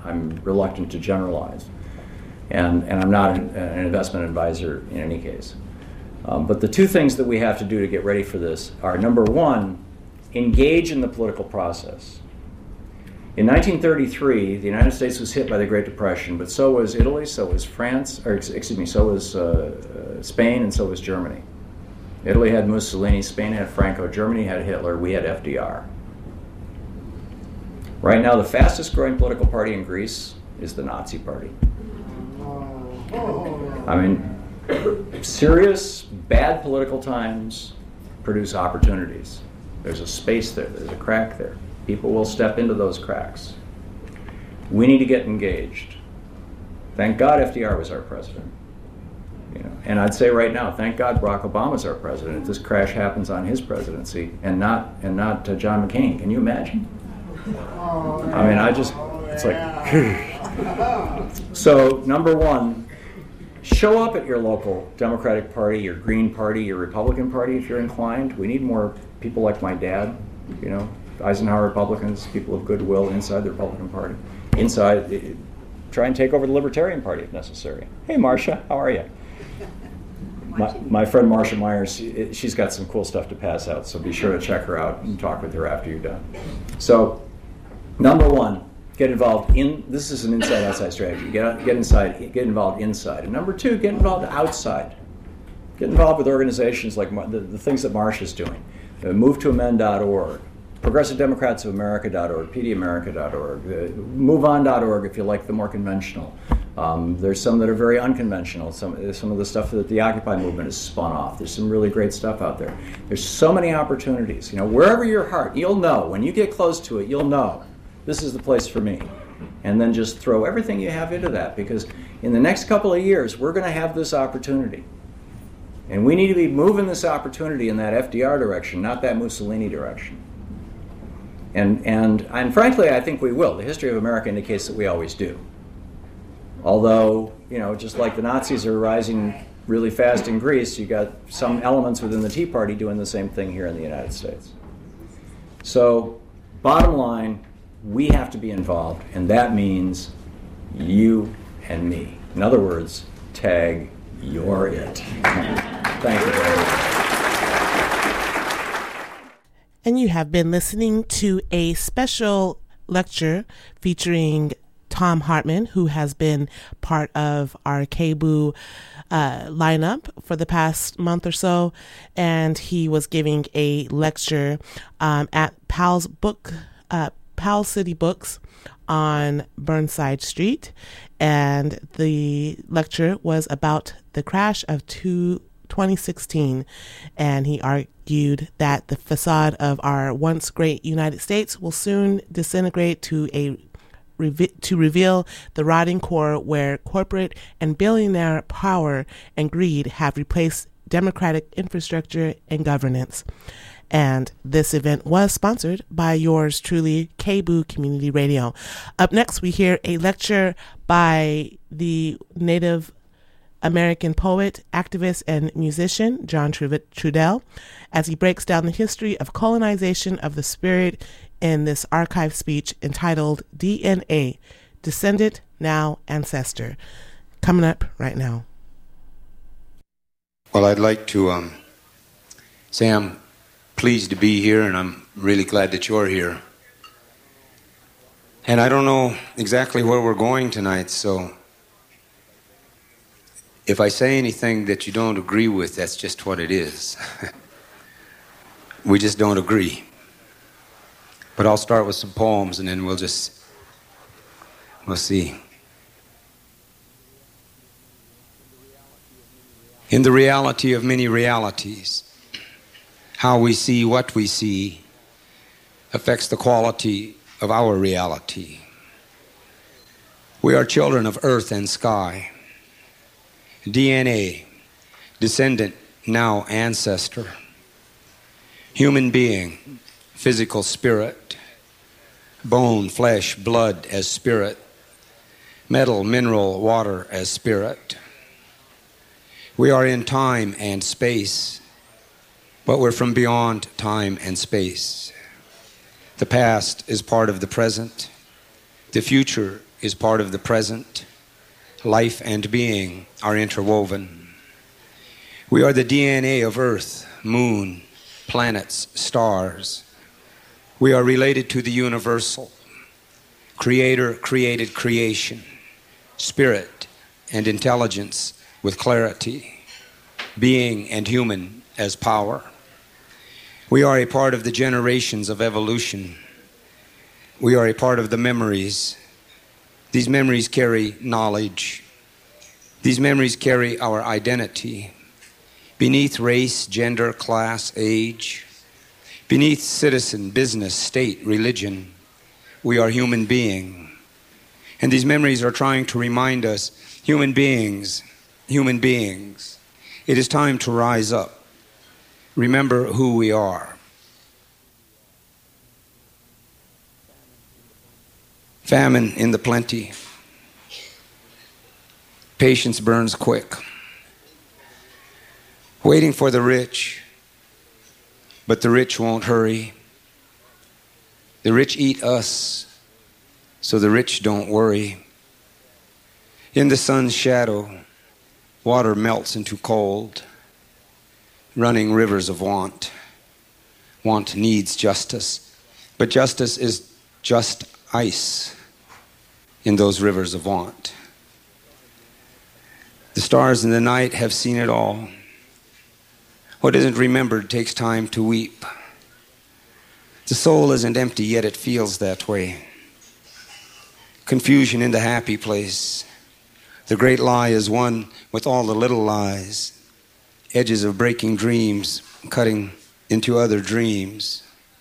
I'm reluctant to generalize. And I'm not an investment advisor in any case. But the two things that we have to do to get ready for this are, number one, engage in the political process. In 1933, the United States was hit by the Great Depression, but so was Italy, so was France, so was Spain, and so was Germany. Italy had Mussolini, Spain had Franco, Germany had Hitler, we had FDR. Right now, the fastest growing political party in Greece is the Nazi Party. I mean, serious, bad political times produce opportunities. There's a space there, there's a crack there. People will step into those cracks. We need to get engaged. Thank God FDR was our president. And I'd say right now, thank God Barack Obama's our president. If this crash happens on his presidency and not John McCain, can you imagine? I mean, it's like, So, number one, show up at your local Democratic Party, your Green Party, your Republican Party if you're inclined. We need more people like my dad, Eisenhower Republicans, people of goodwill inside the Republican Party. Inside, try and take over the Libertarian Party if necessary. Hey, Marcia, how are you? My friend Marcia Myers, she's got some cool stuff to pass out, so be sure to check her out and talk with her after you're done. So, number one, get involved this is an inside-outside strategy. Get involved inside. And number two, get involved outside. Get involved with organizations like the things that Marcia's doing. MoveToAmend.org, ProgressiveDemocratsOfAmerica.org, PDAmerica.org, MoveOn.org if you like the more conventional. There's some that are very unconventional. Some of the stuff that the Occupy movement has spun off. There's some really great stuff out there. There's so many opportunities. Wherever your heart, you'll know. When you get close to it, you'll know. This is the place for me. And then just throw everything you have into that, because in the next couple of years, we're going to have this opportunity. And we need to be moving this opportunity in that FDR direction, not that Mussolini direction. And frankly, I think we will. The history of America indicates that we always do. Although, just like the Nazis are rising really fast in Greece, you got some elements within the Tea Party doing the same thing here in the United States. So, bottom line, we have to be involved, and that means you and me. In other words, tag, you're it. Thank you very much. And you have been listening to a special lecture featuring Thom Hartmann, who has been part of our KBOO lineup for the past month or so, and he was giving a lecture at Powell City Books on Burnside Street, and the lecture was about the crash of 2016, and he argued that the facade of our once great United States will soon disintegrate to reveal the rotting core where corporate and billionaire power and greed have replaced democratic infrastructure and governance. And this event was sponsored by yours truly, KBOO Community Radio. Up next, we hear a lecture by the Native American poet, activist, and musician John Trudell, as he breaks down the history of colonization of the spirit in this archived speech entitled DNA, Descendant, Now Ancestor. Coming up right now. Well, I'd like to say I'm pleased to be here, and I'm really glad that you're here. And I don't know exactly where we're going tonight, so if I say anything that you don't agree with, that's just what it is. We just don't agree. But I'll start with some poems, and then we'll see. In the reality of many realities, how we see what we see affects the quality of our reality. We are children of earth and sky. DNA, descendant, now ancestor. Human being, physical spirit. Bone, flesh, blood as spirit. Metal, mineral, water as spirit. We are in time and space, but we're from beyond time and space. The past is part of the present. The future is part of the present. Life and being are interwoven. We are the DNA of Earth, Moon, planets, stars. We are related to the universal. Creator created creation, spirit and intelligence with clarity, being and human as power. We are a part of the generations of evolution. We are a part of the memories. These memories carry knowledge. These memories carry our identity. Beneath race, gender, class, age, beneath citizen, business, state, religion, we are human beings. And these memories are trying to remind us, human beings, it is time to rise up. Remember who we are. Famine in the plenty. Patience burns quick. Waiting for the rich, but the rich won't hurry. The rich eat us, so the rich don't worry. In the sun's shadow, water melts into cold, running rivers of want. Want needs justice, but justice is just ice in those rivers of want. The stars in the night have seen it all. What isn't remembered takes time to weep. The soul isn't empty, yet it feels that way. Confusion in the happy place. The great lie is one with all the little lies. Edges of breaking dreams cutting into other dreams.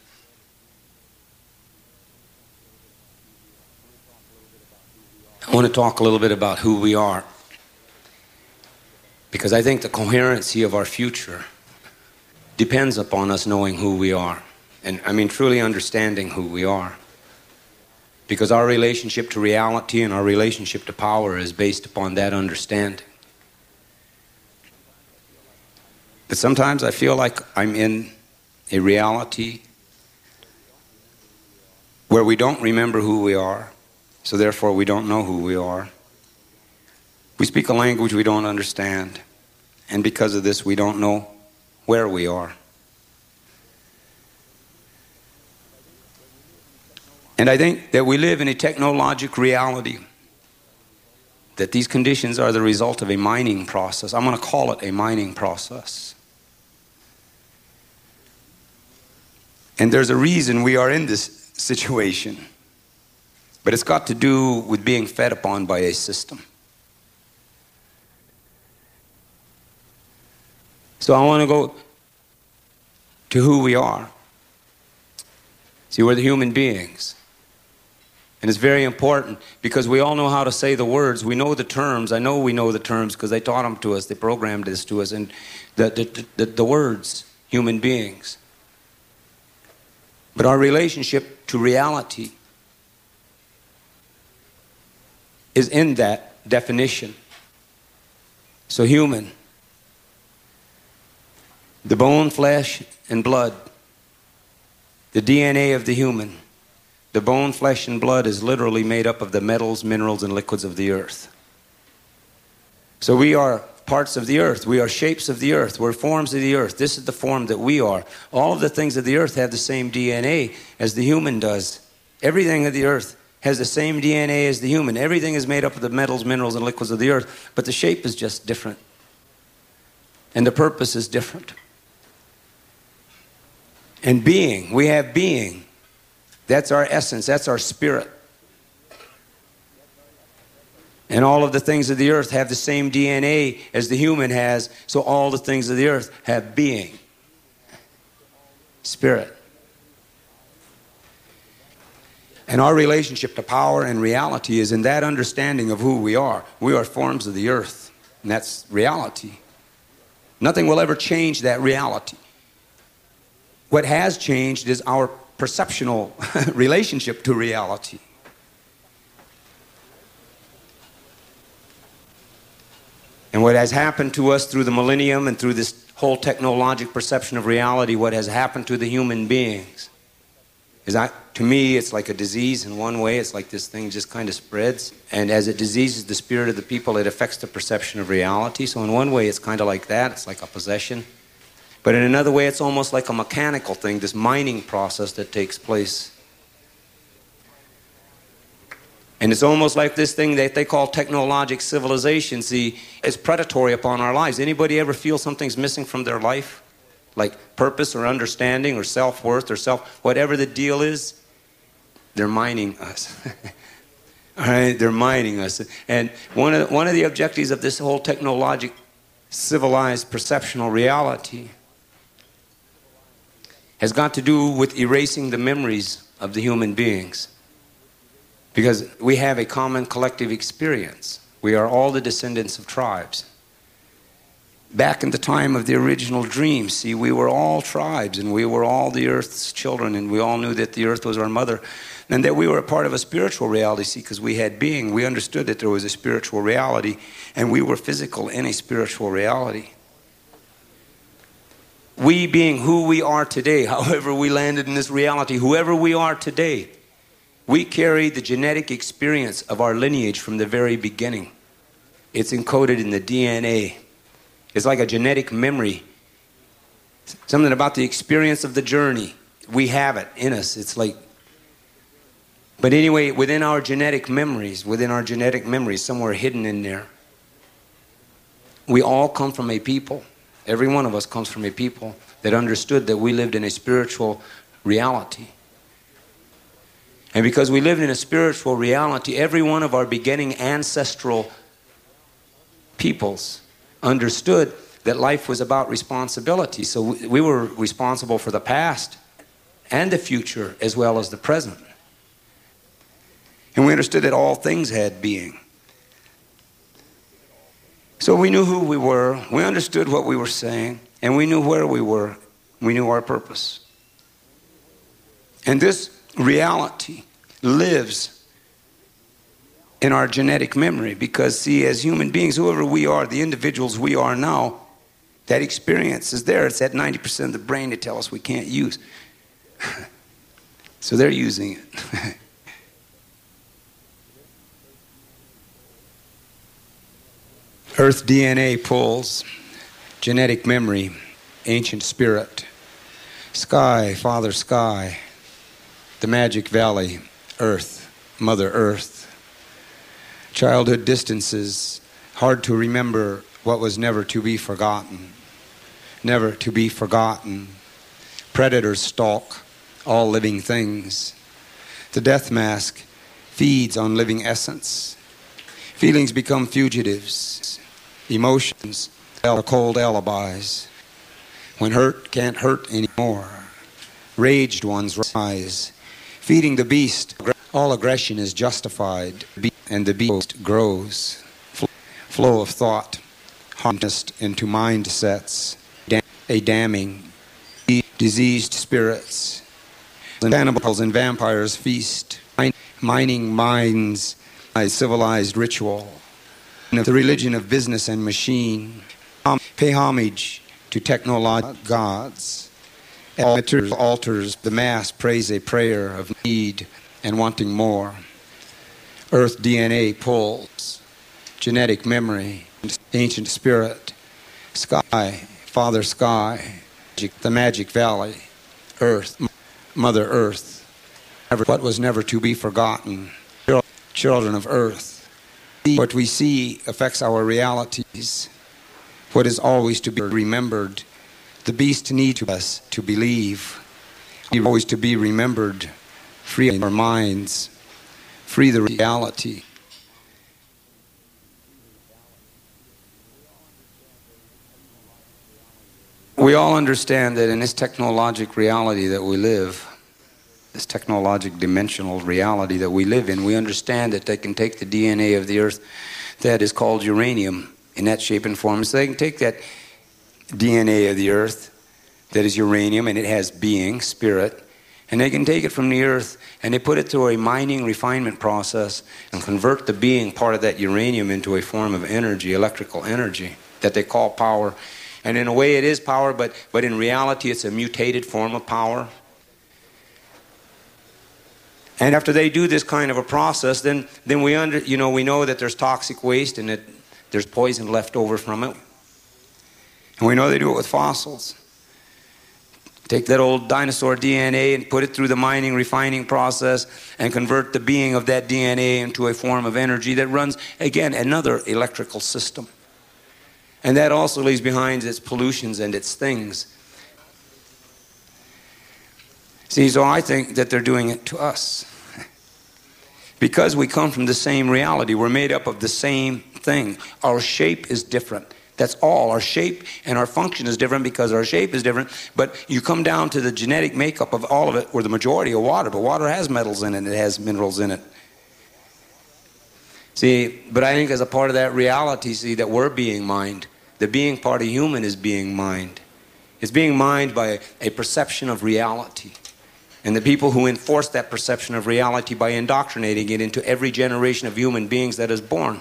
I want to talk a little bit about who we are, because I think the coherency of our future depends upon us knowing who we are. And I mean truly understanding who we are. Because our relationship to reality and our relationship to power is based upon that understanding. But sometimes I feel like I'm in a reality where we don't remember who we are, so therefore we don't know who we are. We speak a language we don't understand, and because of this we don't know where we are. And I think that we live in a technologic reality, that these conditions are the result of a mining process. I'm going to call it a mining process. And there's a reason we are in this situation, but it's got to do with being fed upon by a system. So I want to go to who we are. See, we're the human beings. And it's very important because we all know how to say the words. We know the terms. I know we know the terms because they taught them to us. They programmed this to us. And the words, human beings. But our relationship to reality is in that definition. So human. The bone, flesh, and blood. The DNA of the human. The bone, flesh, and blood is literally made up of the metals, minerals, and liquids of the earth. So we are parts of the earth. We are shapes of the earth. We're forms of the earth. This is the form that we are. All of the things of the earth have the same DNA as the human does. Everything of the earth has the same DNA as the human. Everything is made up of the metals, minerals, and liquids of the earth, but the shape is just different. And the purpose is different. And being, we have being. That's our essence, that's our spirit. And all of the things of the earth have the same DNA as the human has, so all the things of the earth have being. Spirit. And our relationship to power and reality is in that understanding of who we are. We are forms of the earth, and that's reality. Nothing will ever change that reality. What has changed is our perceptual relationship to reality. And what has happened to us through the millennium and through this whole technologic perception of reality, what has happened to the human beings To me, it's like a disease in one way. It's like this thing just kind of spreads. And as it diseases the spirit of the people, it affects the perception of reality. So in one way, it's kind of like that. It's like a possession. But in another way, it's almost like a mechanical thing, this mining process that takes place. And it's almost like this thing that they call technologic civilization. See, it's predatory upon our lives. Anybody ever feel something's missing from their life? Like purpose or understanding or self-worth or whatever the deal is? They're mining us. All right, they're mining us. And one of the objectives of this whole technologic, civilized, perceptional reality has got to do with erasing the memories of the human beings. Because we have a common collective experience. We are all the descendants of tribes. Back in the time of the original dream, see, we were all tribes and we were all the earth's children, and we all knew that the earth was our mother and that we were a part of a spiritual reality, see, because we had being. We understood that there was a spiritual reality and we were physical in a spiritual reality. We being who we are today, however we landed in this reality, whoever we are today, we carry the genetic experience of our lineage from the very beginning. It's encoded in the DNA. It's like a genetic memory. Something about the experience of the journey. We have it in us. It's like... But anyway, within our genetic memories, somewhere hidden in there, we all come from a people. Every one of us comes from a people that understood that we lived in a spiritual reality. And because we lived in a spiritual reality, every one of our beginning ancestral peoples understood that life was about responsibility. So we were responsible for the past and the future as well as the present. And we understood that all things had being. So we knew who we were, we understood what we were saying, and we knew where we were. We knew our purpose. And this reality lives in our genetic memory because, see, as human beings, whoever we are, the individuals we are now, that experience is there. It's that 90% of the brain they tell us we can't use. So they're using it. Earth DNA pulls, genetic memory, ancient spirit, sky, Father Sky, the magic valley, Earth, Mother Earth, childhood distances, hard to remember what was never to be forgotten, never to be forgotten. Predators stalk all living things. The death mask feeds on living essence. Feelings become fugitives. Emotions are cold alibis. When hurt can't hurt anymore, raged ones rise. Feeding the beast, all aggression is justified, and the beast grows. Flow of thought, harnessed into mindsets, a damning, diseased spirits. Cannibals and vampires feast, mining minds, a civilized ritual. The religion of business and machine. Pay homage to technological gods. Altars, the mass prays a prayer of need and wanting more. Earth DNA pulls, genetic memory, ancient spirit, sky, Father Sky, the magic valley, Earth, Mother Earth, what was never to be forgotten, children of Earth. What we see affects our realities. What is always to be remembered. The beast needs us to believe. Always to be remembered. Free our minds. Free the reality. We all understand that in this technologic reality that we live, this technologic dimensional reality that we live in, we understand that they can take the DNA of the earth that is called uranium in that shape and form. So they can take that DNA of the earth that is uranium and it has being, spirit, and they can take it from the earth and they put it through a mining refinement process and convert the being part of that uranium into a form of energy, electrical energy, that they call power. And in a way it is power, but in reality it's a mutated form of power. And after they do this kind of a process, then we know that there's toxic waste and that there's poison left over from it. And we know they do it with fossils. Take that old dinosaur DNA and put it through the mining, refining process and convert the being of that DNA into a form of energy that runs, again, another electrical system. And that also leaves behind its pollutions and its things. See, so I think that they're doing it to us. Because we come from the same reality. We're made up of the same thing. Our shape is different. That's all. Our shape and our function is different because our shape is different. But you come down to the genetic makeup of all of it, where the majority of water, but water has metals in it, it has minerals in it. See, but I think as a part of that reality, see, that we're being mined. The being part of human is being mined. It's being mined by a perception of reality. And the people who enforce that perception of reality by indoctrinating it into every generation of human beings that is born.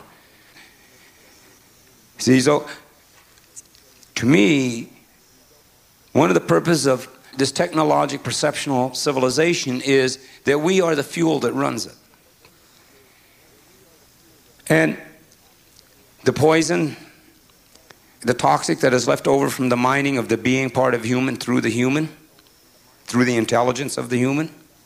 See, so to me, one of the purposes of this technologic perceptual civilization is that we are the fuel that runs it. And the poison, the toxic that is left over from the mining of the being part of human, through the intelligence of the human.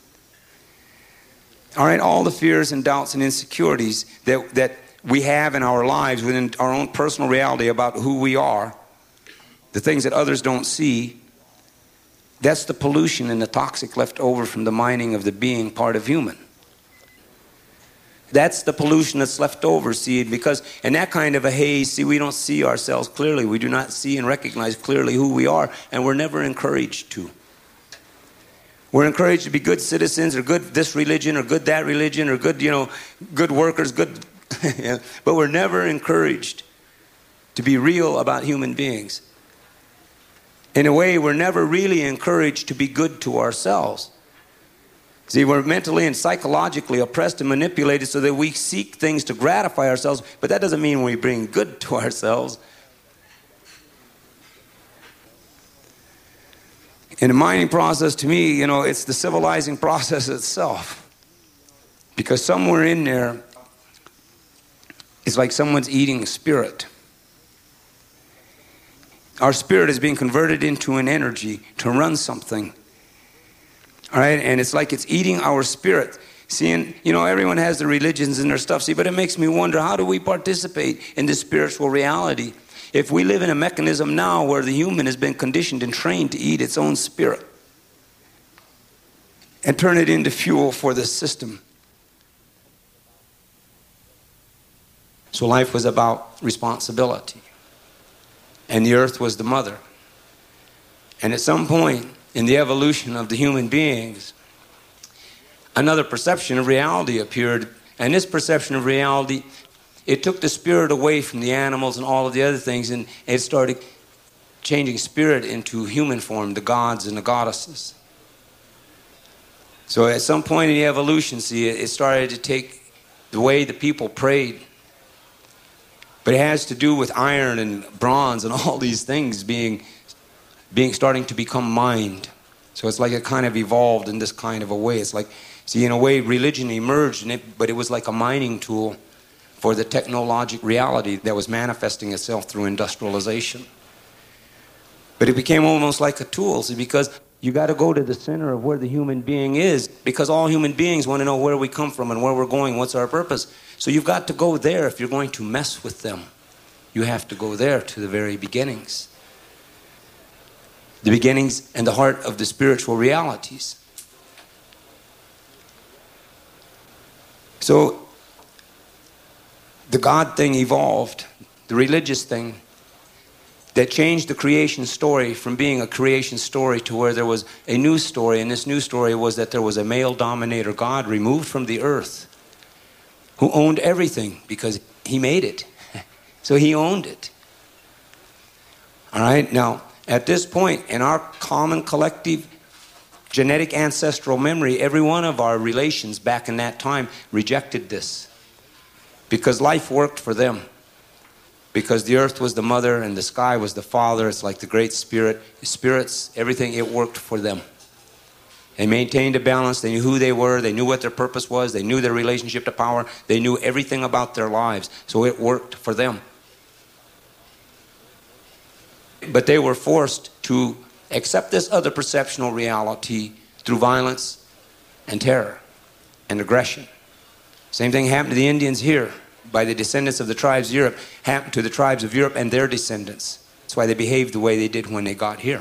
All right, all the fears and doubts and insecurities that we have in our lives within our own personal reality about who we are, the things that others don't see, that's the pollution and the toxic left over from the mining of the being part of human. That's the pollution that's left over, see, because in that kind of a haze, see, we don't see ourselves clearly. We do not see and recognize clearly who we are, and we're never encouraged to. We're encouraged to be good citizens, or good this religion, or good that religion, or good, good workers, good, but we're never encouraged to be real about human beings. In a way, we're never really encouraged to be good to ourselves. See, we're mentally and psychologically oppressed and manipulated so that we seek things to gratify ourselves, but that doesn't mean we bring good to ourselves. In the mining process, to me, it's the civilizing process itself. Because somewhere in there, it's like someone's eating spirit. Our spirit is being converted into an energy to run something. All right, and it's like it's eating our spirit. See, and, everyone has their religions and their stuff. See, but it makes me wonder, how do we participate in this spiritual reality? If we live in a mechanism now where the human has been conditioned and trained to eat its own spirit and turn it into fuel for this system. So life was about responsibility. And the earth was the mother. And at some point in the evolution of the human beings, another perception of reality appeared. And this perception of reality, it took the spirit away from the animals and all of the other things, and it started changing spirit into human form, the gods and the goddesses. So at some point in the evolution, see, it started to take the way the people prayed. But it has to do with iron and bronze and all these things starting to become mined. So it's like it kind of evolved in this kind of a way. It's like, see, in a way, religion emerged in it, but it was like a mining tool for the technologic reality that was manifesting itself through industrialization. But it became almost like a tool, see, because you got to go to the center of where the human being is, because all human beings want to know where we come from and where we're going, what's our purpose. So you've got to go there if you're going to mess with them. You have to go there to the very beginnings. The beginnings and the heart of the spiritual realities. So the God thing evolved, the religious thing, that changed the creation story from being a creation story to where there was a new story, and this new story was that there was a male dominator God removed from the earth who owned everything because he made it. So he owned it. All right, now at this point in our common collective genetic ancestral memory, every one of our relations back in that time rejected this. Because life worked for them. Because the earth was the mother and the sky was the father. It's like the great spirit. The spirits, everything, it worked for them. They maintained a balance. They knew who they were. They knew what their purpose was. They knew their relationship to power. They knew everything about their lives. So it worked for them. But they were forced to accept this other perceptual reality through violence and terror and aggression. Same thing happened to the Indians here by the descendants of the tribes of Europe, happened to the tribes of Europe and their descendants. That's why they behaved the way they did when they got here.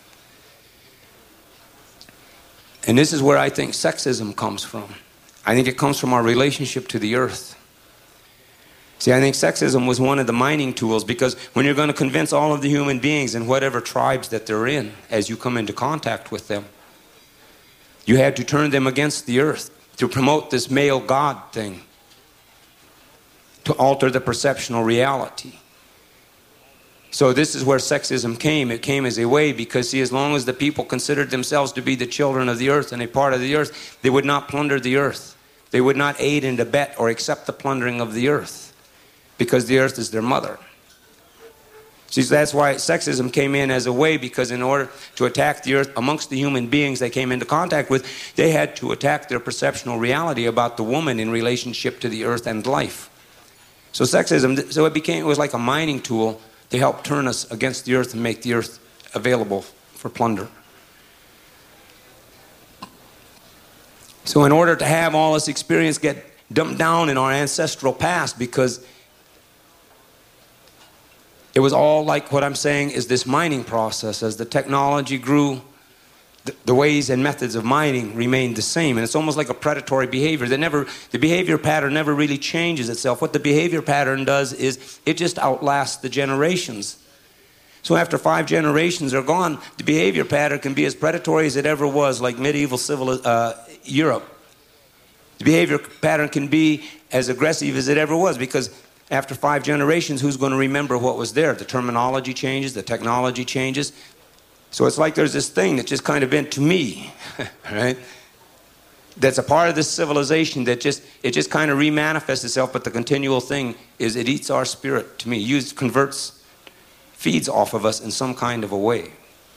And this is where I think sexism comes from. I think it comes from our relationship to the earth. See, I think sexism was one of the mining tools, because when you're going to convince all of the human beings in whatever tribes that they're in, as you come into contact with them, you had to turn them against the earth to promote this male God thing, to alter the perceptual reality. So this is where sexism came. It came as a way because, see, as long as the people considered themselves to be the children of the earth and a part of the earth, they would not plunder the earth. They would not aid and abet or accept the plundering of the earth, because the earth is their mother. See, that's why sexism came in as a way, because in order to attack the earth amongst the human beings they came into contact with, they had to attack their perceptual reality about the woman in relationship to the earth and life. So sexism, so it was like a mining tool to help turn us against the earth and make the earth available for plunder. So in order to have all this experience get dumped down in our ancestral past, because it was all like what I'm saying is this mining process. As the technology grew, the ways and methods of mining remained the same. And it's almost like a predatory behavior. The behavior pattern never really changes itself. What the behavior pattern does is it just outlasts the generations. So after 5 generations are gone, the behavior pattern can be as predatory as it ever was, like medieval Europe. The behavior pattern can be as aggressive as it ever was, because after 5 generations, who's going to remember what was there? The terminology changes, the technology changes. So it's like there's this thing that's just kind of been to me, right? That's a part of this civilization that it just kind of remanifests itself, but the continual thing is it eats our spirit to me. Feeds off of us in some kind of a way.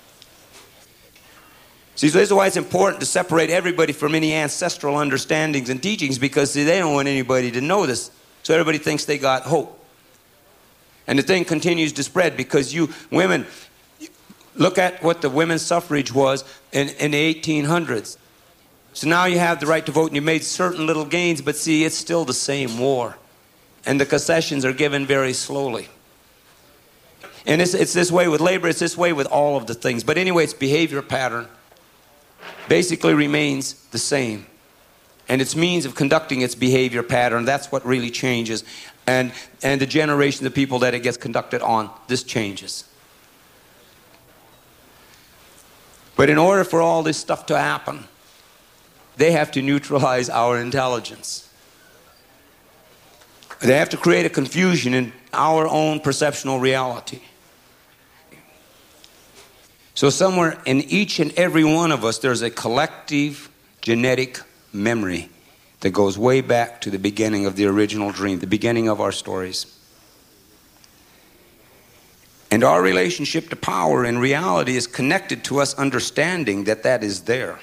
See, so this is why it's important to separate everybody from any ancestral understandings and teachings, because see, they don't want anybody to know this. So everybody thinks they got hope. And the thing continues to spread, because you women, look at what the women's suffrage was in the 1800s. So now you have the right to vote and you made certain little gains, but see, it's still the same war. And the concessions are given very slowly. And it's this way with labor, it's this way with all of the things. But anyway, its behavior pattern basically remains the same. And its means of conducting its behavior pattern, that's what really changes. And the generation of people that it gets conducted on, this changes. But in order for all this stuff to happen, they have to neutralize our intelligence. They have to create a confusion in our own perceptual reality. So somewhere in each and every one of us, there's a collective genetic memory that goes way back to the beginning of the original dream, the beginning of our stories. And our relationship to power and reality is connected to us understanding that that is there.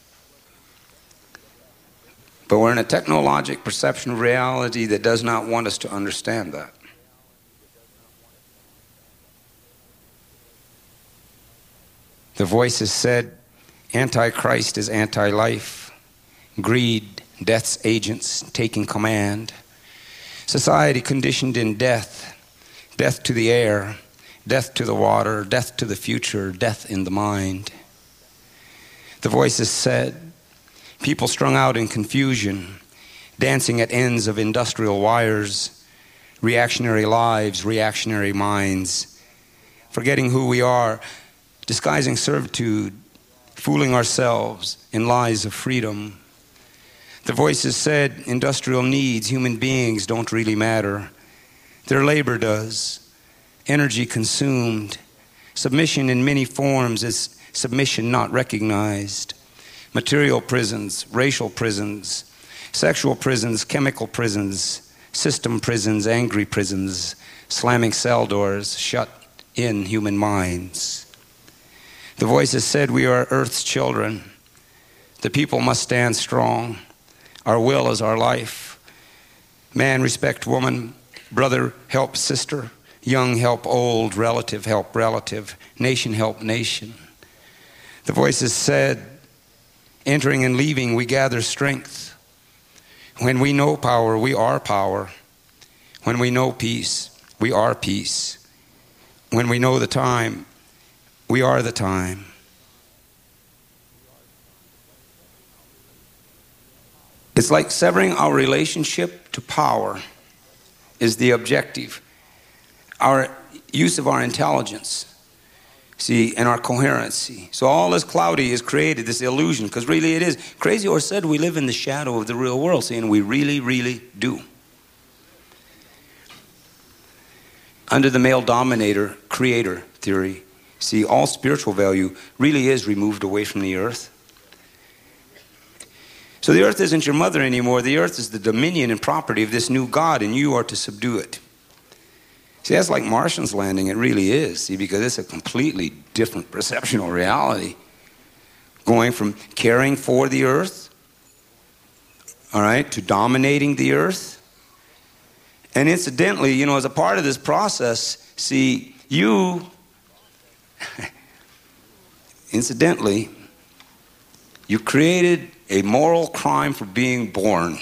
But we're in a technologic perception of reality that does not want us to understand that. The voices said, Antichrist is anti-life, greed, death's agents taking command, society conditioned in death, death to the air, death to the water, death to the future, death in the mind. The voices said, people strung out in confusion, dancing at ends of industrial wires, reactionary lives, reactionary minds, forgetting who we are, disguising servitude, fooling ourselves in lies of freedom. The voices said industrial needs, human beings don't really matter. Their labor does. Energy consumed. Submission in many forms is submission not recognized. Material prisons, racial prisons, sexual prisons, chemical prisons, system prisons, angry prisons, slamming cell doors, shut in human minds. The voices said we are Earth's children, The people must stand strong. Our will is our life. Man respect woman, brother help sister, young help old, relative help relative, nation help nation. The voices said, entering and leaving, we gather strength. When we know power, we are power. When we know peace, we are peace. When we know the time, we are the time. It's like severing our relationship to power is the objective. Our use of our intelligence, see, and our coherency. So all this cloudy is created, this illusion, because really it is. Crazy Horse said we live in the shadow of the real world, saying we really, really do. Under the male dominator, creator theory, see, all spiritual value really is removed away from the earth. So the earth isn't your mother anymore. The earth is the dominion and property of this new God, and you are to subdue it. See, that's like Martians landing. It really is, see, because it's a completely different perceptual reality. Going from caring for the earth, all right, to dominating the earth. And incidentally, you know, as a part of this process, see, incidentally, you created a moral crime for being born.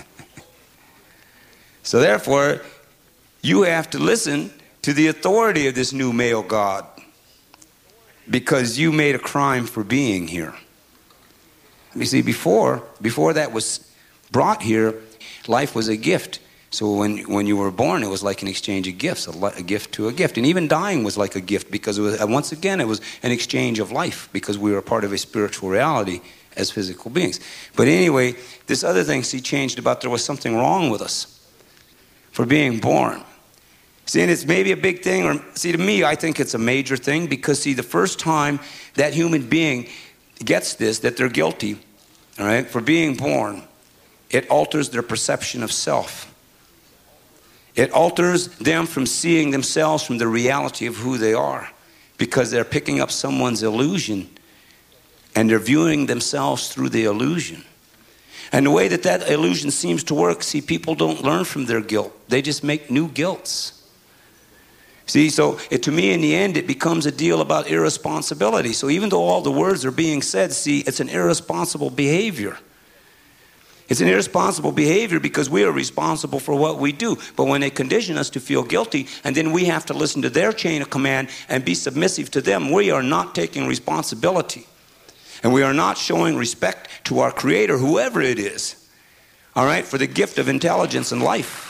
So therefore, you have to listen to the authority of this new male God, because you made a crime for being here. You see, before that was brought here, life was a gift. So when you were born, it was like an exchange of gifts, a gift to a gift. And even dying was like a gift, because it was, once again, it was an exchange of life, because we were a part of a spiritual reality as physical beings. But anyway, this other thing, see, changed about there was something wrong with us for being born. See, and it's maybe a big thing, or see, to me, I think it's a major thing, because see, the first time that human being gets this, that they're guilty, all right, for being born, it alters their perception of self. It alters them from seeing themselves from the reality of who they are, because they're picking up someone's illusion and they're viewing themselves through the illusion. And the way that that illusion seems to work, see, people don't learn from their guilt. They just make new guilts. See, so to me, in the end, it becomes a deal about irresponsibility. So even though all the words are being said, see, it's an irresponsible behavior. It's an irresponsible behavior because we are responsible for what we do. But when they condition us to feel guilty, and then we have to listen to their chain of command and be submissive to them, we are not taking responsibility. And we are not showing respect to our Creator, whoever it is, all right, for the gift of intelligence and life.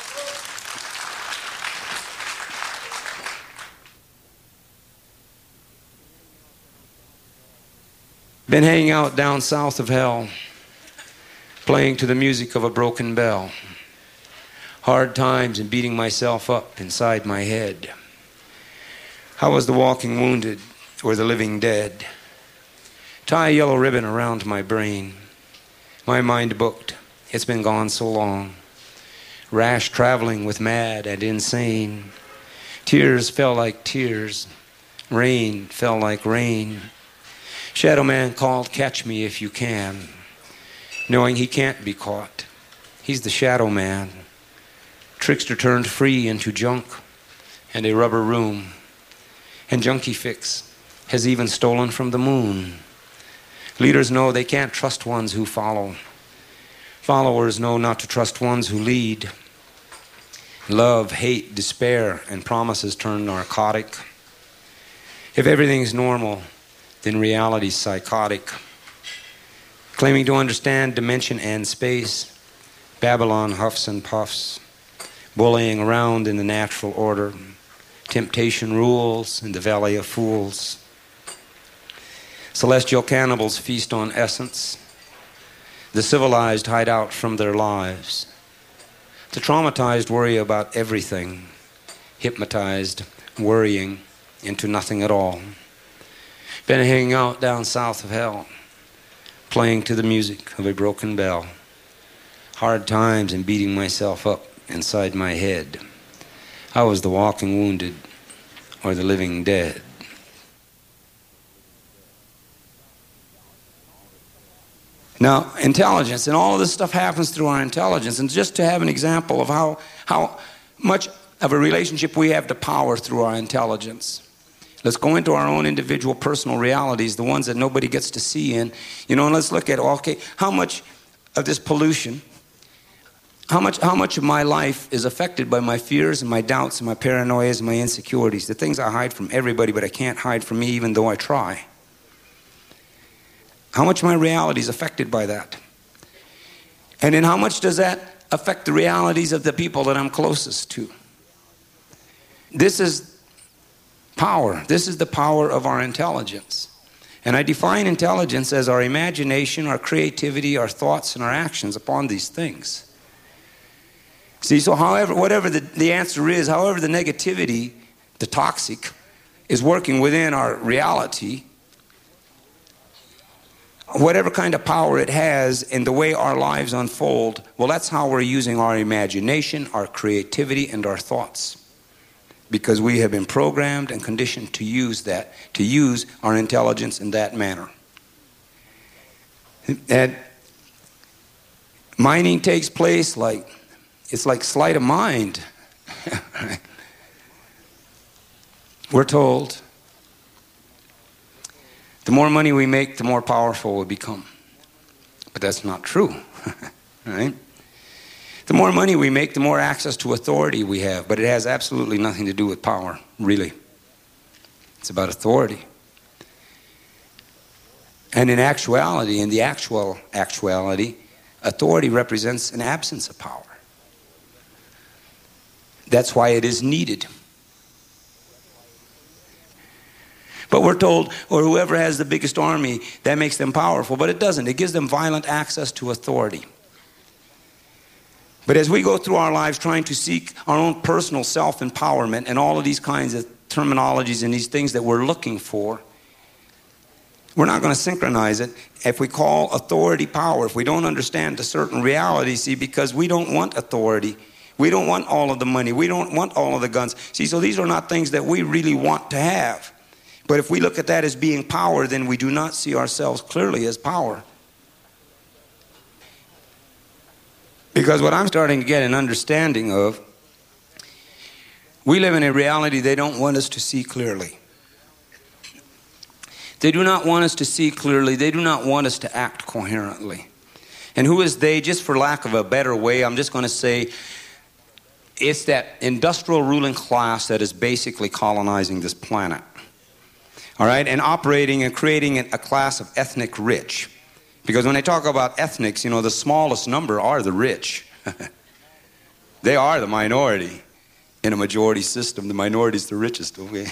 Been hanging out down south of hell, playing to the music of a broken bell. Hard times and beating myself up inside my head. How was the walking wounded or the living dead? Tie a yellow ribbon around my brain. My mind booked. It's been gone so long. Rash traveling with mad and insane. Tears fell like tears. Rain fell like rain. Shadow Man called, catch me if you can. Knowing he can't be caught. He's the Shadow Man. Trickster turned free into junk and a rubber room. And Junkie Fix has even stolen from the moon. Leaders know they can't trust ones who follow. Followers know not to trust ones who lead. Love, hate, despair, and promises turn narcotic. If everything's normal, then reality's psychotic. Claiming to understand dimension and space, Babylon huffs and puffs, bullying around in the natural order. Temptation rules in the valley of fools. Celestial cannibals feast on essence. The civilized hide out from their lives. The traumatized worry about everything. Hypnotized, worrying into nothing at all. Been hanging out down south of hell, playing to the music of a broken bell. Hard times and beating myself up inside my head. I was the walking wounded or the living dead. Now, intelligence, and all of this stuff happens through our intelligence. And just to have an example of how much of a relationship we have to power through our intelligence. Let's go into our own individual personal realities, the ones that nobody gets to see in. And let's look at, okay, how much of this pollution, how much of my life is affected by my fears and my doubts and my paranoias and my insecurities, the things I hide from everybody, but I can't hide from me even though I try. How much of my reality is affected by that? And then how much does that affect the realities of the people that I'm closest to? This is power. This is the power of our intelligence. And I define intelligence as our imagination, our creativity, our thoughts, and our actions upon these things. See, so whatever the answer is, however the negativity, the toxic, is working within our reality, whatever kind of power it has in the way our lives unfold, well, that's how we're using our imagination, our creativity, and our thoughts. Because we have been programmed and conditioned to use that, to use our intelligence in that manner. And mining takes place it's like sleight of mind. We're told the more money we make, the more powerful we become. But that's not true, right? The more money we make, the more access to authority we have. But it has absolutely nothing to do with power, really. It's about authority. And in actuality, in the actuality, authority represents an absence of power. That's why it is needed. But we're told, or whoever has the biggest army, that makes them powerful. But it doesn't. It gives them violent access to authority. But as we go through our lives trying to seek our own personal self-empowerment and all of these kinds of terminologies and these things that we're looking for, we're not going to synchronize it if we call authority power, if we don't understand a certain reality, see, because we don't want authority. We don't want all of the money. We don't want all of the guns. See, so these are not things that we really want to have. But if we look at that as being power, then we do not see ourselves clearly as power. Because what I'm starting to get an understanding of, we live in a reality they don't want us to see clearly. They do not want us to see clearly. They do not want us to act coherently. And who is they? Just for lack of a better way, I'm just going to say it's that industrial ruling class that is basically colonizing this planet. All right? And operating and creating a class of ethnic rich. Because when they talk about ethnics, the smallest number are the rich. They are the minority in a majority system. The minority is the richest. Okay?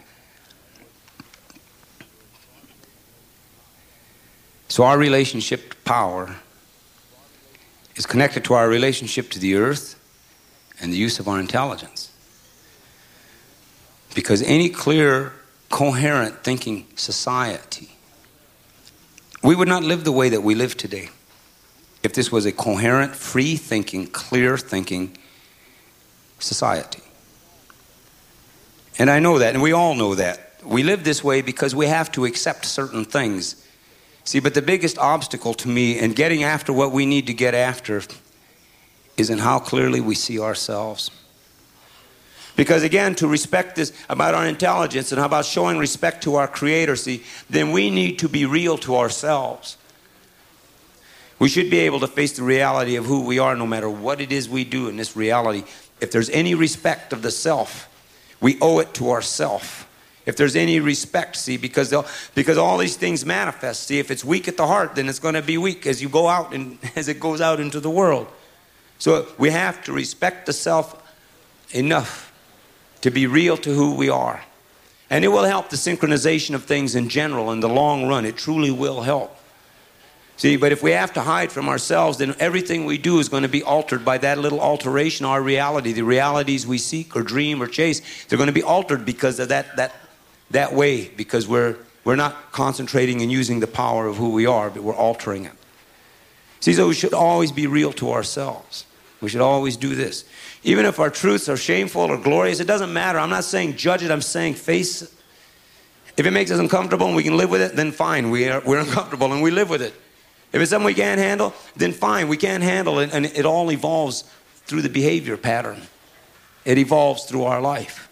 So our relationship to power is connected to our relationship to the earth and the use of our intelligence. Because any clear, coherent thinking society, we would not live the way that we live today if this was a coherent, free-thinking, clear-thinking society. And I know that, and we all know that. We live this way because we have to accept certain things. See, but the biggest obstacle to me in getting after what we need to get after is in how clearly we see ourselves. Because again, to respect this about our intelligence and about showing respect to our Creator, see, then we need to be real to ourselves. We should be able to face the reality of who we are no matter what it is we do in this reality. If there's any respect of the self, we owe it to ourself. If there's any respect, see, because all these things manifest. See, if it's weak at the heart, then it's going to be weak as you go out and as it goes out into the world. So we have to respect the self enough to be real to who we are. And it will help the synchronization of things in general in the long run. It truly will help. See, but if we have to hide from ourselves, then everything we do is going to be altered by that little alteration, our reality. The realities we seek or dream or chase, they're going to be altered because of that way, because we're not concentrating and using the power of who we are, but we're altering it. See, so we should always be real to ourselves. We should always do this. Even if our truths are shameful or glorious, it doesn't matter. I'm not saying judge it, I'm saying face it. If it makes us uncomfortable and we can live with it, then fine. We're uncomfortable and we live with it. If it's something we can't handle, then fine, we can't handle it, and it all evolves through the behavior pattern. It evolves through our life.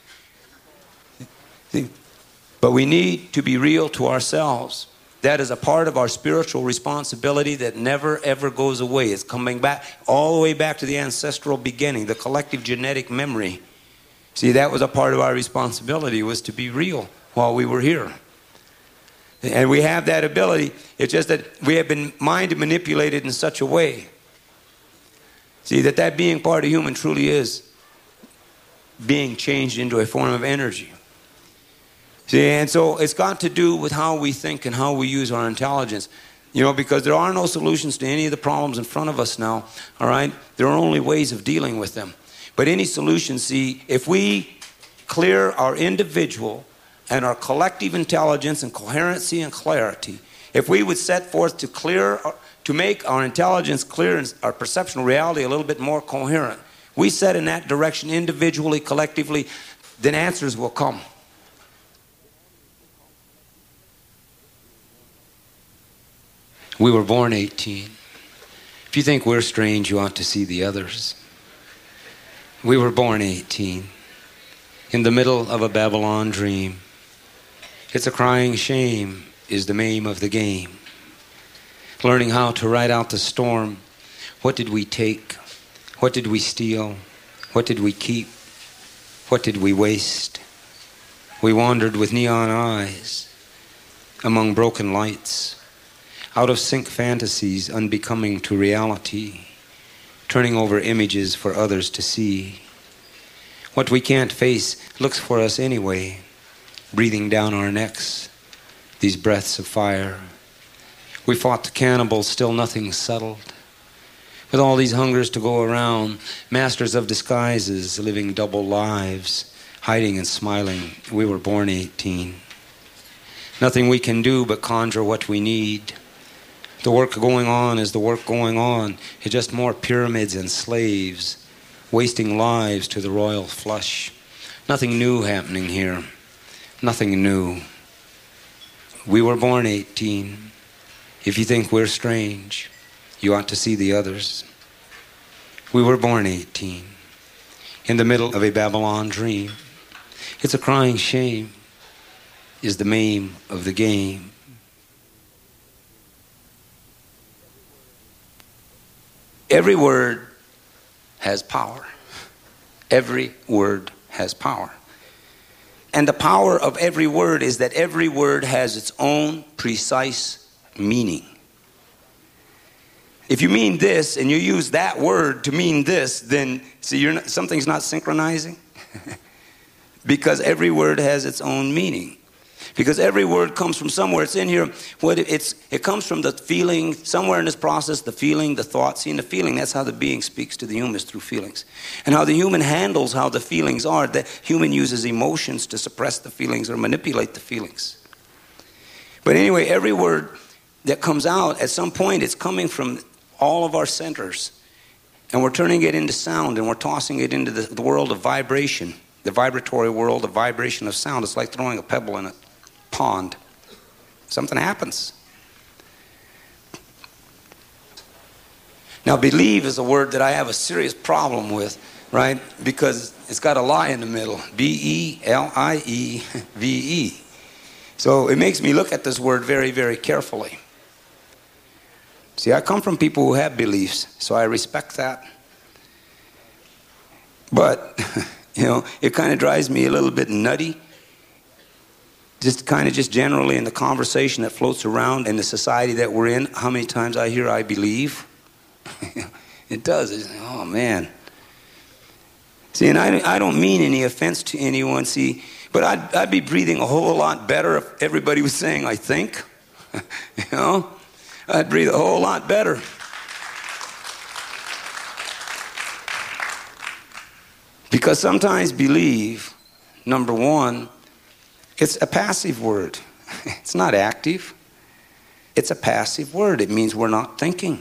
But we need to be real to ourselves. That is a part of our spiritual responsibility that never, ever goes away. It's coming back, all the way back to the ancestral beginning, the collective genetic memory. See, that was a part of our responsibility, was to be real while we were here. And we have that ability. It's just that we have been mind manipulated in such a way. See, that being part of human truly is being changed into a form of energy. See, and so it's got to do with how we think and how we use our intelligence. You know, because there are no solutions to any of the problems in front of us now, all right? There are only ways of dealing with them. But any solution, see, if we clear our individual and our collective intelligence and coherency and clarity, if we would set forth to make our intelligence clear and our perceptual reality a little bit more coherent, we set in that direction individually, collectively, then answers will come. We were born 18. If you think we're strange, you ought to see the others. We were born 18, in the middle of a Babylon dream. It's a crying shame is the name of the game. Learning how to ride out the storm. What did we take? What did we steal? What did we keep? What did we waste? We wandered with neon eyes among broken lights, out of sync fantasies unbecoming to reality, turning over images for others to see. What we can't face looks for us anyway, breathing down our necks, these breaths of fire. We fought the cannibals, still nothing settled. With all these hungers to go around, masters of disguises, living double lives, hiding and smiling, we were born 18. Nothing we can do but conjure what we need. The work going on is the work going on. It's just more pyramids and slaves, wasting lives to the royal flush. Nothing new happening here. Nothing new. We were born 18. If you think we're strange, you ought to see the others. We were born 18, in the middle of a Babylon dream. It's a crying shame is the name of the game. Every word has power. Every word has power. And the power of every word is that every word has its own precise meaning. If you mean this and you use that word to mean this, then see, something's not synchronizing. Because every word has its own meaning. Because every word comes from somewhere. It's in here. It comes from the feeling, somewhere in this process, the feeling, the thought. See, and the feeling, that's how the being speaks to the human, is through feelings. And how the human handles how the feelings are. The human uses emotions to suppress the feelings or manipulate the feelings. But anyway, every word that comes out, at some point, it's coming from all of our centers. And we're turning it into sound, and we're tossing it into the world of vibration. The vibratory world, the vibration of sound. It's like throwing a pebble in a pond. Something happens. Now, believe is a word that I have a serious problem with, right? Because it's got a lie in the middle. B-E-L-I-E-V-E. So it makes me look at this word very, very carefully. See, I come from people who have beliefs, so I respect that. But, it kind of drives me a little bit nutty. Just generally in the conversation that floats around in the society that we're in, how many times I hear I believe. It does. It's, oh, man. See, and I don't mean any offense to anyone, see, but I'd be breathing a whole lot better if everybody was saying, I think. I'd breathe a whole lot better. Because sometimes believe, number one, it's a passive word. It's not active. It's a passive word. It means we're not thinking.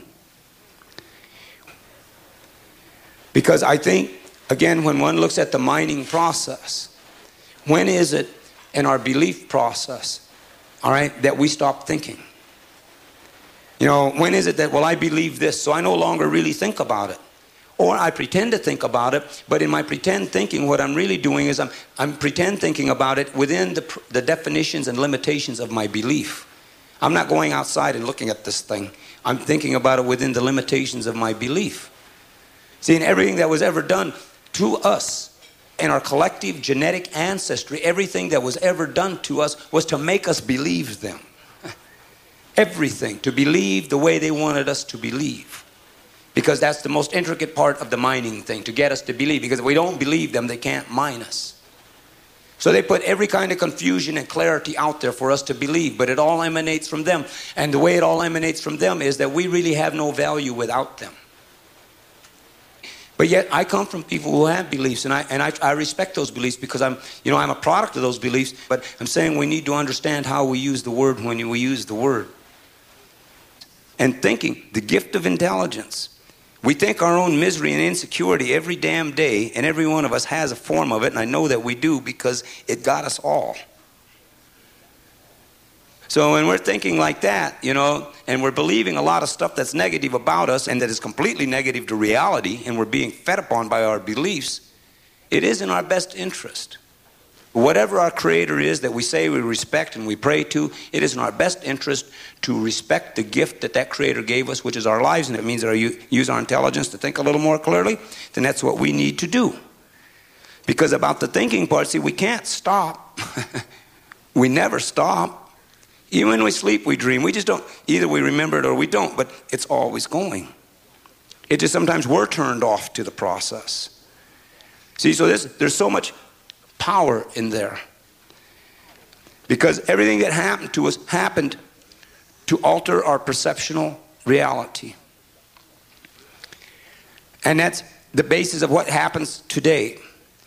Because I think, again, when one looks at the mining process, when is it in our belief process, all right, that we stop thinking? You know, when is it that, well, I believe this, so I no longer really think about it? Or I pretend to think about it, but in my pretend thinking, what I'm really doing is I'm pretend thinking about it within the definitions and limitations of my belief. I'm not going outside and looking at this thing. I'm thinking about it within the limitations of my belief. See, in everything that was ever done to us, in our collective genetic ancestry, everything that was ever done to us was to make us believe them. Everything, to believe the way they wanted us to believe. Because that's the most intricate part of the mining thing, to get us to believe. Because if we don't believe them, they can't mine us. So they put every kind of confusion and clarity out there for us to believe, but it all emanates from them. And the way it all emanates from them is that we really have no value without them. But yet I come from people who have beliefs, and I respect those beliefs because I'm a product of those beliefs. But I'm saying we need to understand how we use the word when we use the word. And thinking, the gift of intelligence. We think our own misery and insecurity every damn day, and every one of us has a form of it, and I know that we do because it got us all. So when we're thinking like that, and we're believing a lot of stuff that's negative about us and that is completely negative to reality, and we're being fed upon by our beliefs, it is in our best interest. Whatever our Creator is that we say we respect and we pray to, it is in our best interest to respect the gift that Creator gave us, which is our lives, and it means that we use our intelligence to think a little more clearly. Then that's what we need to do. Because about the thinking part, see, we can't stop. We never stop. Even when we sleep, we dream. We just don't, either we remember it or we don't, but it's always going. It just sometimes we're turned off to the process. See, so there's so much power in there. Because everything that happened to us happened to alter our perceptual reality. And that's the basis of what happens today.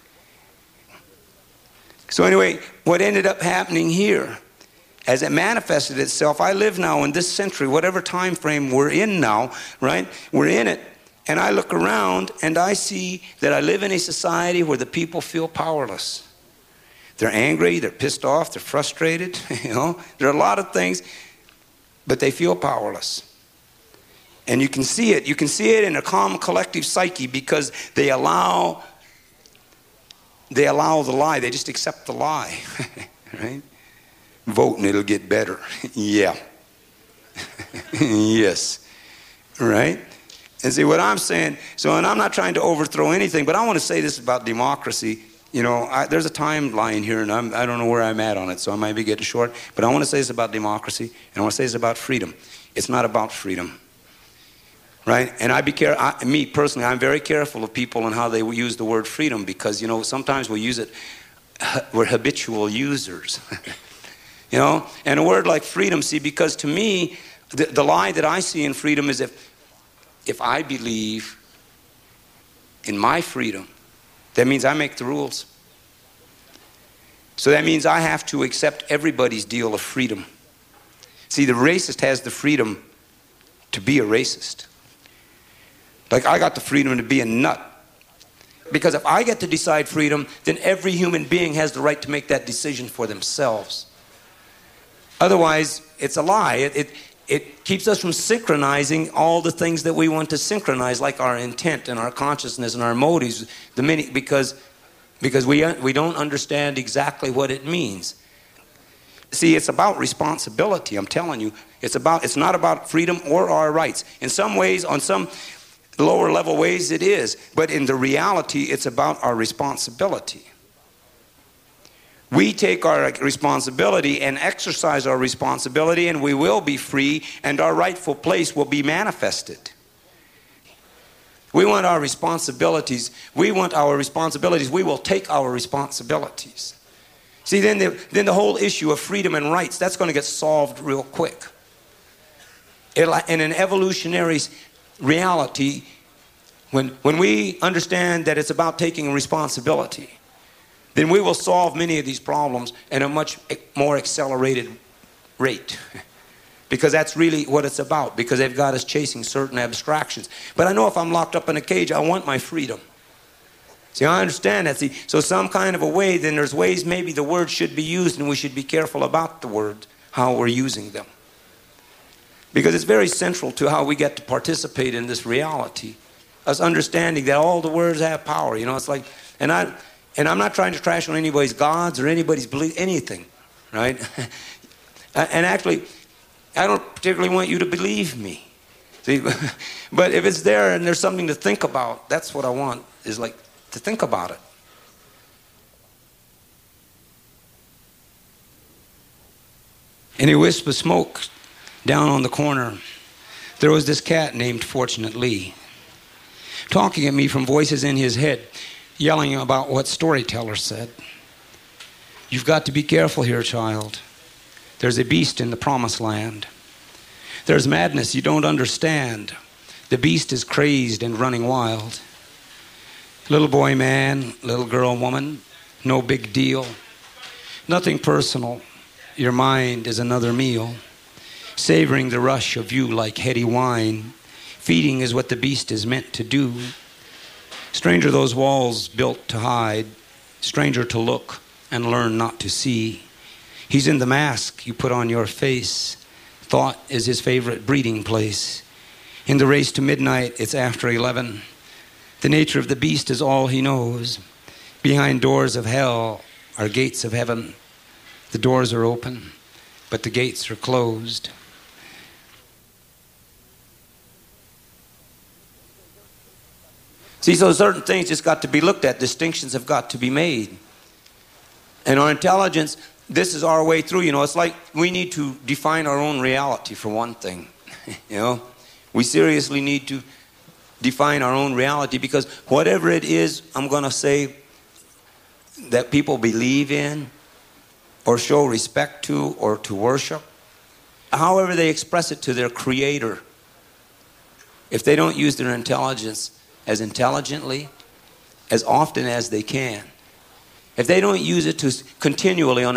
So anyway, what ended up happening here, as it manifested itself, I live now in this century, whatever time frame we're in now, right? We're in it. And I look around and I see that I live in a society where the people feel powerless. They're angry, they're pissed off, they're frustrated, there are a lot of things, but they feel powerless. And you can see it. You can see it in a calm collective psyche because they allow the lie. They just accept the lie, right? Vote and it'll get better. Yeah. Yes. Right? And see what I'm saying, and I'm not trying to overthrow anything, but I want to say this about democracy. There's a timeline here, and I don't know where I'm at on it, so I might be getting short. But I want to say this about democracy, and I want to say this about freedom. It's not about freedom, right? And me personally, I'm very careful of people and how they use the word freedom because, sometimes we use it, we're habitual users, And a word like freedom, see, because to me, the lie that I see in freedom is if I believe in my freedom, that means I make the rules. So that means I have to accept everybody's deal of freedom. See, the racist has the freedom to be a racist. Like I got the freedom to be a nut. Because if I get to decide freedom, then every human being has the right to make that decision for themselves. Otherwise, it's a lie. It keeps us from synchronizing all the things that we want to synchronize, like our intent and our consciousness and our motives, because we don't understand exactly what it means. See, it's about responsibility, I'm telling you. It's not about freedom or our rights. In some ways, on some lower level ways it is, but in the reality, it's about our responsibility. We take our responsibility and exercise our responsibility, and we will be free, and our rightful place will be manifested. We want our responsibilities. We will take our responsibilities. See, then the whole issue of freedom and rights, that's going to get solved real quick. In an evolutionary reality, when we understand that it's about taking responsibility, then we will solve many of these problems at a much more accelerated rate. Because that's really what it's about, because they've got us chasing certain abstractions. But I know if I'm locked up in a cage, I want my freedom. See, I understand that. See, so some kind of a way, then there's ways maybe the word should be used, and we should be careful about the word, how we're using them. Because it's very central to how we get to participate in this reality. Us understanding that all the words have power. You know, it's like, and I'm not trying to trash on anybody's gods or anybody's belief, anything, right? And actually, I don't particularly want you to believe me. See, but if it's there and there's something to think about, that's what I want, is like to think about it. In a wisp of smoke down on the corner, there was this cat named Fortunate Lee, talking at me from voices in his head, yelling about what storyteller said. You've got to be careful here, child. There's a beast in the promised land. There's madness you don't understand. The beast is crazed and running wild. Little boy, man, little girl, woman, no big deal. Nothing personal. Your mind is another meal. Savoring the rush of you like heady wine. Feeding is what the beast is meant to do. Stranger those walls built to hide. Stranger to look and learn not to see. He's in the mask you put on your face. Thought is his favorite breeding place. In the race to midnight, it's after 11. The nature of the beast is all he knows. Behind doors of hell are gates of heaven. The doors are open, but the gates are closed. See, so certain things just got to be looked at. Distinctions have got to be made. And our intelligence, this is our way through. You know, it's like we need to define our own reality for one thing. You know, we seriously need to define our own reality, because whatever it is, I'm going to say, that people believe in or show respect to or to worship, however they express it to their creator, if they don't use their intelligence as intelligently, as often as they can, if they don't use it to continually on